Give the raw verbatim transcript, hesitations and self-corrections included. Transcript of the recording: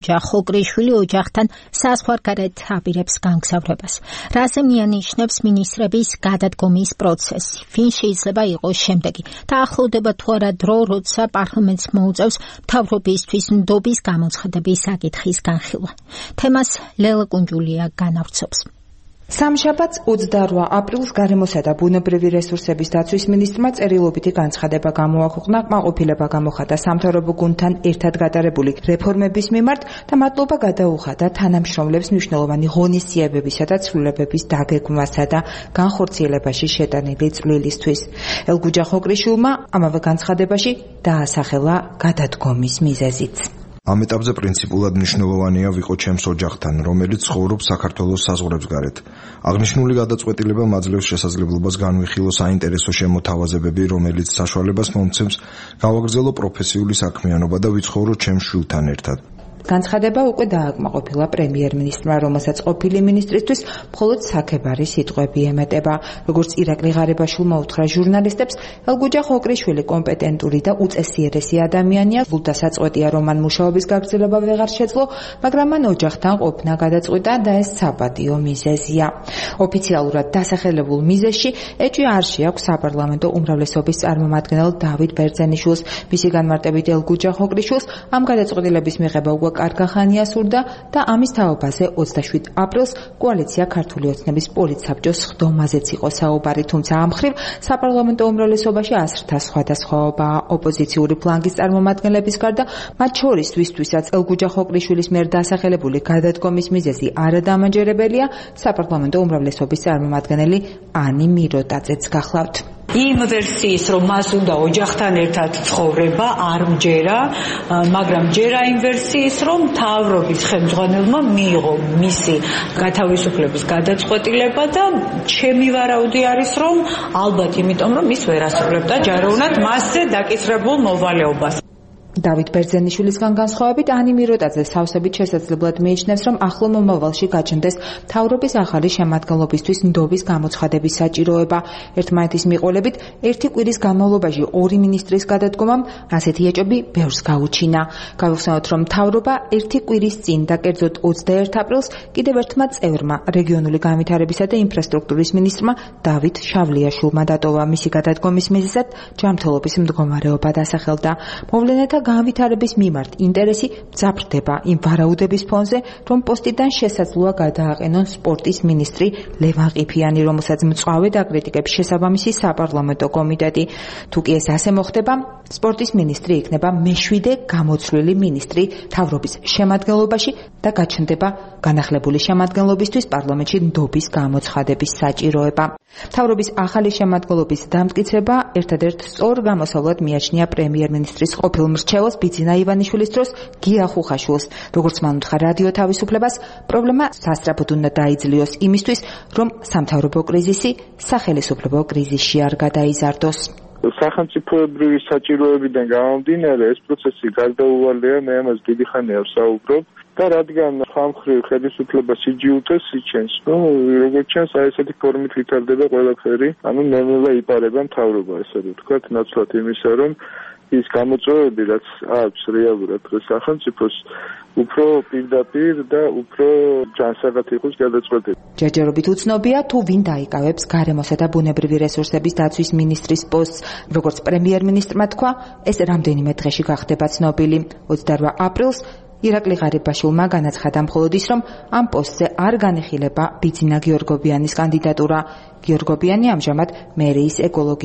ელგუჯა ხოკრიშვილი ოჯახთან საზღვარგარეთ აპირებს განგზავრებას. რაზე მიანიშნებს მინისტრების გადადგომის პროცესი? ვინ შეიძლება იყოს შემდეგი? დაახლოვდება თუ არა დრო, როცა პარლამენტს მოუწევს მთავრობისთვის ნდობის გამოცხადების საკითხის განხილვა. თემას ლელა კუნჯულია განავრცობს. სამშაბათს ოცდაორ აპრილს გარემოსა და ბუნებრივი რესურსების დაცვის მინისტრმა წერილობითი განცხადება გამოაქვეყნა კმაყოფილება გამოხატა სამთავრობო გუნდთან ერთად გატარებული რეფორმების მიმართ და მადლობა გადაუხადა თანამშრომლებს მნიშვნელოვანი ღონისძიებებისა და ცვლილებების დაგეგმვასა და განხორციელებაში შეტანილი წვლილისთვის. ელგუჯა ხოკრიშვილმა ამავე განცხადებაში დაასახელა გადადგომის მიზეზიც. ამ ეტაპზე პრინციპულად მნიშვნელოვანია ვიყო ჩემს ოჯახთან, რომელიც ცხოვრობს საქართველოს საზღვრებს გარეთ. აღნიშნული გადაწყვეტილება მაძლევს შესაძლებლობას განვიხილო საინტერესო შემოთავაზებები, რომელიც საშუალებას მომცემს გავაგრძელო პროფესიული საქმიანობა და ვიცხოვრო ჩემს შვილთან ერთად. განცხადება უკვე დააკმაყოფილა პრემიერ-მინისტრმა, რომელსაც ყოფილი მინისტრისთვის მხოლოდ საქებარი სიტყვები ემეტება. როგორც ირაკლი ღარიბაშვილმა უთხრა ჟურნალისტებს, ელგუჯა ხოკრიშვილი კომპეტენტური და უწესიერესი ადამიანია, გულდასაწყვეტია, რომ მან მუშაობის გაგრძელება ვეღარ შეძლო, მაგრამ მან ოჯახთან ყოფნა გადაწყვიტა და ეს საპატიო მიზეზია. ოფიციალურად დასახელებულ მიზეზში ეჭვი არ შეაქვს საპარლამენტო უმრავლესობის წარმომადგენელ დავით ბერძენიშვილს. მისი განმარტებით ელგუჯა ხოკრიშვილს ამ გადაწყვეტილების მიღება უკვე კარგახანია სურდა და ამის თაობაზე ოცდაშვიდ აპრილს კოალიცია ქართული ოცნების პოლიტსაბჭოს ხდომაზეც იყო საუბარი, თუმცა ამ მხრივ საპარლამენტო უმრავლესობაში ასრთა სხვადასხვაობაა. ოპოზიციური ფლანგის წარმომადგენლების გარდა, მათ შორის ვისთვისაც ელგუჯა ხოკრიშვილის მიერ დასახელებული გადადგომის მიზეზი არადამაჯერებელია, საპარლამენტო უმრავლესობის წარმომადგენელი ანი მიროტაძეც გახლავთ. იმ ვერსიის, რომ მას უნდა ოჯახთან ერთად ცხოვრება, არ მჯერა, მაგრამ ჯერა იმ ვერსიის, რომ მთავრობის ხელმძღვანელმა მიიღო მისი გათავისუფლების გადაწყვეტილება და ჩემი ვარაუდი არის, რომ ალბათ იმიტომ, რომ ის ვერ ასრულებდა ჯაროვნად მასზე დაკისრებულ მოვალეობას. დავით ბერძენიშვილისგან განსხვავებით, ანი მიროტაძე სავსებით შესაძლებლად მიიჩნევს, რომ ახლო მომავალში გაჩნდეს მთავრობის ახალი შემადგენლობისთვის ნდობის გამოცხადების საჭიროება. ერთმანეთის მიყოლებით, ერთი კვირის განმავლობაში ორი მინისტრის გადადგომამ ასეთი ეჭვები ბევრს გაუჩინა. გავიხსენოთ, რომ მთავრობა ერთი კვირის წინ და კერძოდ ოცდაერთ აპრილს კიდევ ერთმა წევრმა, რეგიონული განვითარებისა და ინფრასტრუქტურის მინისტრმა დავით შავლიაშვილმა დატოვა. მისი გადადგომის მიზეზად ჯანმრთელობის მდგომარეობა დასახელდა. მოვლენათა განვითარების მიმართ ინტერესი მძაფრდება იმ ვარაუდების ფონზე, რომ პოსტიდან შესაძლოა გადააყენონ სპორტის მინისტრი ლევან ყიფიანი, რომელსაც მწვავე დაკრიტიკებს შესაბამისი საპარლამენტო კომიტეტი. თუ კი ეს ასე მოხდება, სპორტის მინისტრი იქნება მეშვიდე გამოცვლილი მინისტრი მთავრობის შემადგენლობაში და გაჩნდება განახლებული შემადგენლობისთვის პარლამენტში ნდობის გამოცხადების საჭიროება. მთავრობის ახალი შემადგენლობის დამტკიცება ერთადერთ სწორ გამოსავლად მიაჩნია პრემიერ-მინისტრის ყოფილ მრჩეველს ბიძინა ივანიშვილის დროს გია ხუხაშვილს. როგორც მან უთხრა რადიო თავისუფლებას, პრობლემა სასწრაფოდ უნდა დაიძლიოს იმისთვის, რომ სამთავრობო კრიზისი სახელისუფლებო კრიზისში არ გადაიზარდოს. სახელმწიფოებრივი საჭიროებიდან გამომდინარე ეს პროცესი გარდაუვალია, მე ამას დიდი ხანია ვსაუბრობ და რადგან ხამხრივ ხელისუფლებას იჯიუტეს იჩენს, ნუ როგორც ჩანს აი ესეთი ფორმით ვითარდება ყველაფერი, ანუ ნელ-ნელა იპარება მთავრობა, ესე ვთქვათ, ნაცვლად იმისა, რომ ის გამოწვევები, რაც აქვს რეალურად დღეს სახელმწიფოს, უფრო პირდაპირ და უფრო ჯანსაღად იყოს გადაწყვეტილი. ჯერჯერობით უცნობია, თუ ვინ დაიკავებს გარემოსა და ბუნებრივი რესურსების დაცვის მინისტრის პოსტს. როგორც პრემიერ-მინისტრმა თქვა, ეს რამდენიმე დღეში გახდება ცნობილი. ოცდაორ აპრილს ირაკლი ღარიბაშვილმა განაცხადა მხოლოდ ის, რომ ამ პოსტზე არ განიხილება ბიძინა გიორგობიანის კანდიდატურა. გიორგობიანი ამჟამად მერიის ეკოლოგიის